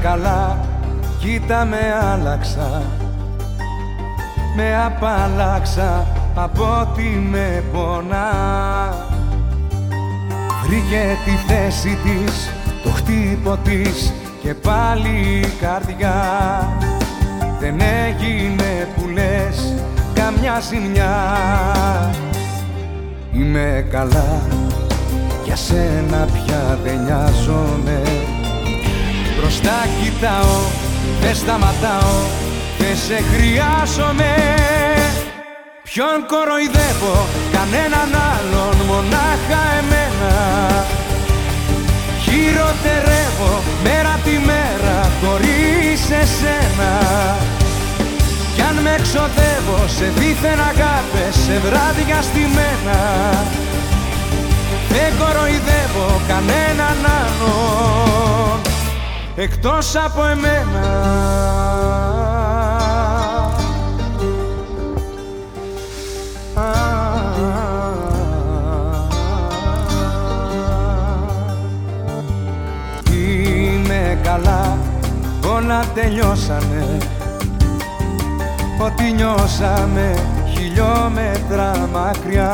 καλά, κοίτα με άλλαξα. Με απαλλάξα από ό,τι με πονά. Βρήκε τη θέση της, το χτύπο της και πάλι η καρδιά. Δεν έγινε που λες καμιά ζημιά. Είμαι καλά, για σένα πια δεν νοιάζομαι. Μπροστά κοιτάω, δεν σταματάω, δεν σε χρειάζομαι. Ποιον κοροϊδεύω, κανέναν άλλον, μονάχα εμένα. Χειροτερεύω μέρα τη μέρα χωρίς εσένα. Κι αν με εξοδεύω σε δίθεν αγάπες, σε βράδια στημένα, δεν κοροϊδεύω κανέναν άλλον εκτός από εμένα. Είμαι καλά, όλα τελειώσανε. Ό,τι νιώσαμε χιλιόμετρα μακριά.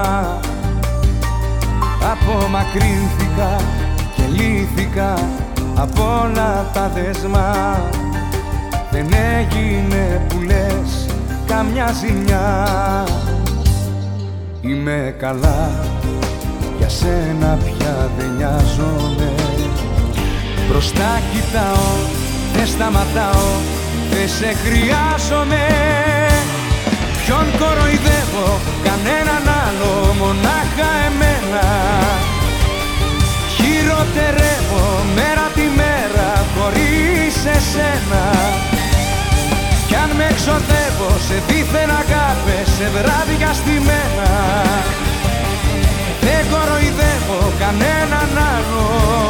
Απομακρύνθηκα και λύθηκα απ' όλα τα δεσμά. Δεν έγινε που λες καμιά ζημιά. Είμαι καλά, για σένα πια δεν νοιάζομαι. Μπροστά κοιτάω, δεν σταματάω, δεν σε χρειάζομαι. Ποιον κοροϊδεύω, κανέναν άλλο, μονάχα εμένα. Χειροτερεύω μέρα τη μέρα χωρίς εσένα. Κι αν με εξοδεύω σε δίθεν αγάπες, σε βράδια στημένα, δεν κοροϊδεύω κανέναν άλλο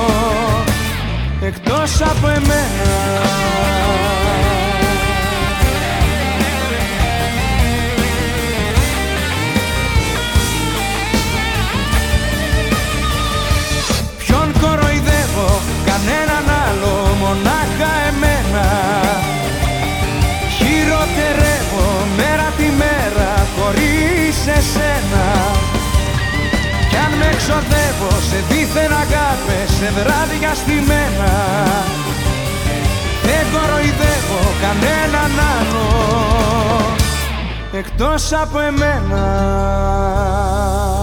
εκτός από εμένα. Ποιον κοροϊδεύω, κανέναν άλλο, μονάχα εμένα. Χειροτερεύω μέρα τη μέρα χωρίς εσένα. Κι αν με εξοδεύω σε δίθεν αγάπες, σε βράδια στημένα, δεν κοροϊδεύω κανέναν άλλο εκτός από εμένα.